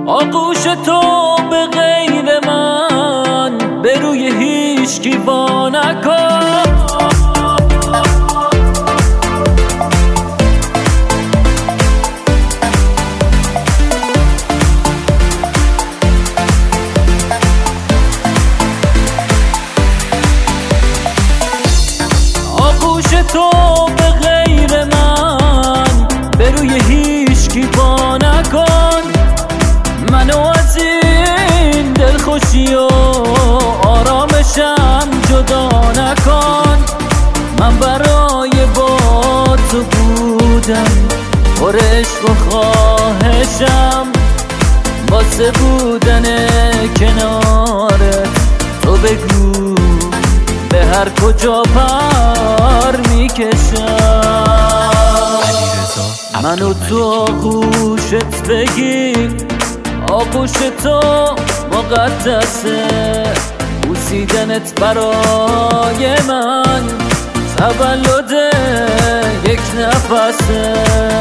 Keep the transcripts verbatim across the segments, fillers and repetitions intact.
آغوش تو به غیر من به روی هیچکی وا نکن. آغوش تو به غیر من به روی هیچکی وا نکن. منو از این دلخوشی و آرامشم جدا نکن. من برای با تو بودم پر عشق و خواهشم، واسه بودن کنارت تو بگو به هر کجا پر میکشم. منو تو آغوشت بگیر، آغوش تو مقدسه، بوسیدنت برای من تولد یک نفسه.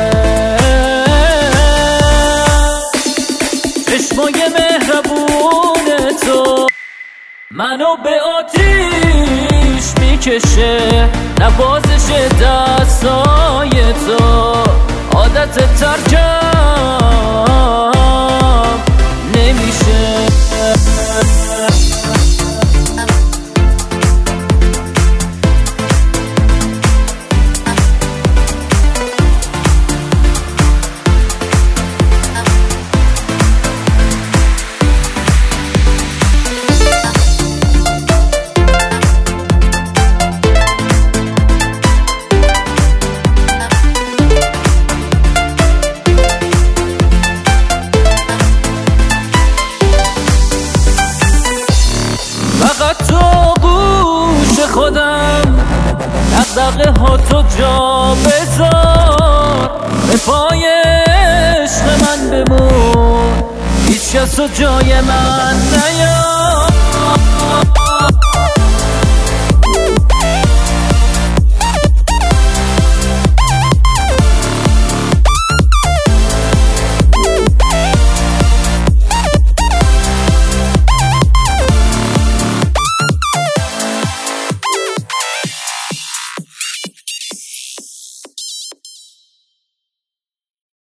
چشمای مهربون تو منو به آتیش میکشه، نوازش دستای تو عادت ترکم نمیشه. فقط تو گوش خودم دغدغه ها تو جا بذار، به پای عشق من بمون، هیچ کس رو جای من نیار.